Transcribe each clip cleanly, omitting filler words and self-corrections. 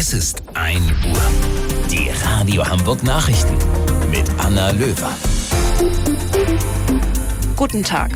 Es ist 1 Uhr. Die Radio Hamburg Nachrichten mit Anna Löwer. Guten Tag.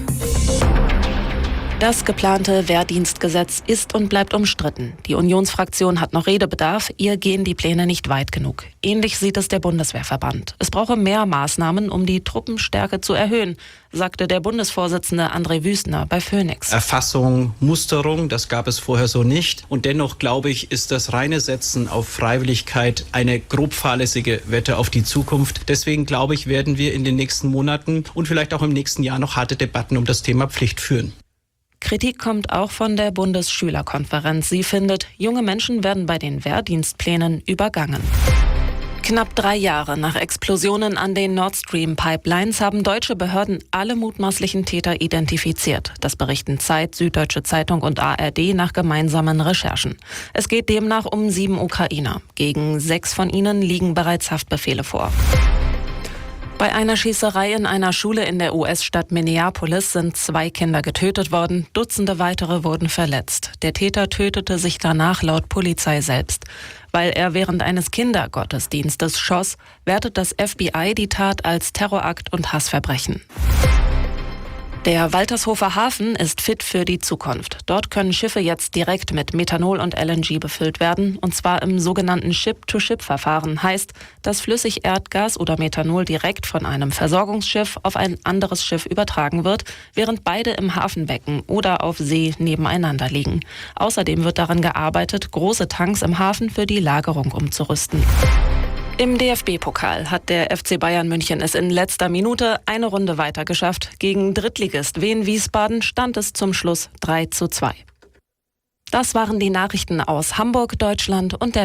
Das geplante Wehrdienstgesetz ist und bleibt umstritten. Die Unionsfraktion hat noch Redebedarf, ihr gehen die Pläne nicht weit genug. Ähnlich sieht es der Bundeswehrverband. Es brauche mehr Maßnahmen, um die Truppenstärke zu erhöhen, sagte der Bundesvorsitzende André Wüstner bei Phoenix. Erfassung, Musterung, das gab es vorher so nicht. Und dennoch, glaube ich, ist das reine Setzen auf Freiwilligkeit eine grob fahrlässige Wette auf die Zukunft. Deswegen, glaube ich, werden wir in den nächsten Monaten und vielleicht auch im nächsten Jahr noch harte Debatten um das Thema Pflicht führen. Kritik kommt auch von der Bundesschülerkonferenz. Sie findet, junge Menschen werden bei den Wehrdienstplänen übergangen. Knapp 3 Jahre nach Explosionen an den Nord Stream Pipelines haben deutsche Behörden alle mutmaßlichen Täter identifiziert. Das berichten Zeit, Süddeutsche Zeitung und ARD nach gemeinsamen Recherchen. Es geht demnach um 7 Ukrainer. Gegen 6 von ihnen liegen bereits Haftbefehle vor. Bei einer Schießerei in einer Schule in der US-Stadt Minneapolis sind 2 Kinder getötet worden, Dutzende weitere wurden verletzt. Der Täter tötete sich danach laut Polizei selbst. Weil er während eines Kindergottesdienstes schoss, wertet das FBI die Tat als Terrorakt und Hassverbrechen. Der Waltershofer Hafen ist fit für die Zukunft. Dort können Schiffe jetzt direkt mit Methanol und LNG befüllt werden, und zwar im sogenannten Ship-to-Ship-Verfahren. Heißt, dass Flüssigerdgas oder Methanol direkt von einem Versorgungsschiff auf ein anderes Schiff übertragen wird, während beide im Hafenbecken oder auf See nebeneinander liegen. Außerdem wird daran gearbeitet, große Tanks im Hafen für die Lagerung umzurüsten. Im DFB-Pokal hat der FC Bayern München es in letzter Minute eine Runde weiter geschafft. Gegen Drittligist Wien Wiesbaden stand es zum Schluss 3:2. Das waren die Nachrichten aus Hamburg, Deutschland und der